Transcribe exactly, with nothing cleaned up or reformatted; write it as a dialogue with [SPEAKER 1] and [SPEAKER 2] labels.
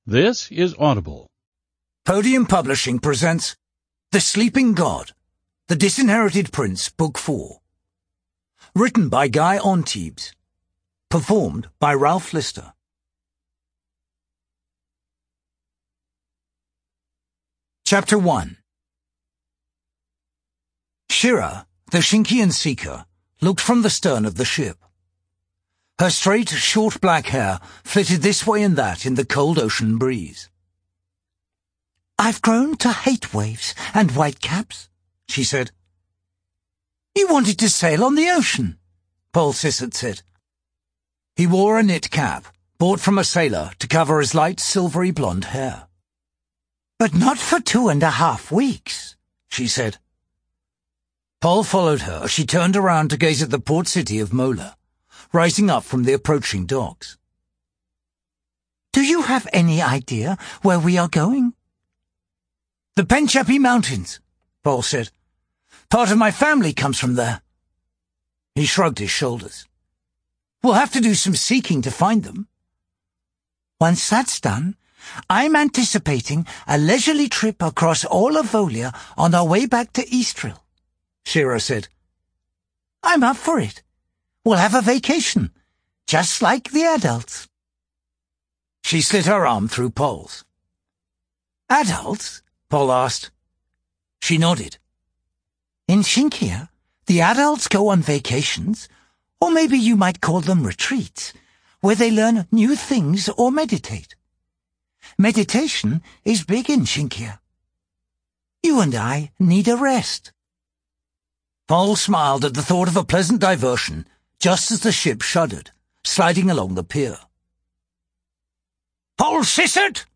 [SPEAKER 1] This is Audible.
[SPEAKER 2] Podium Publishing presents The Sleeping God, The Disinherited Prince, Book four. Written by Guy Antibes. Performed by Ralph Lister. Chapter one. Shira, the Shinkian seeker, looked from the stern of the ship. Her straight, short black hair flitted this way and that in the cold ocean breeze. "I've grown to hate waves and white caps," she said. "You wanted to sail on the ocean," Paul Sissot said. He wore a knit cap, bought from a sailor to cover his light silvery blonde hair. "But not for two and a half weeks," she said. Paul followed her as she turned around to gaze at the port city of Mola, rising up from the approaching docks. "Do you have any idea where we are going?" "The Penchapi Mountains," Paul said. "Part of my family comes from there." He shrugged his shoulders. "We'll have to do some seeking to find them." "Once that's done, I'm anticipating a leisurely trip across all of Volia on our way back to Eastril," Shira said. "I'm up for it. We'll have a vacation, just like the adults." She slid her arm through Paul's. "Adults?" Paul asked. She nodded. "In Shinkia, the adults go on vacations, or maybe you might call them retreats, where they learn new things or meditate. Meditation is big in Shinkia. You and I need a rest." Paul smiled at the thought of a pleasant diversion just as the ship shuddered, sliding along the pier. "Paul Sissot!"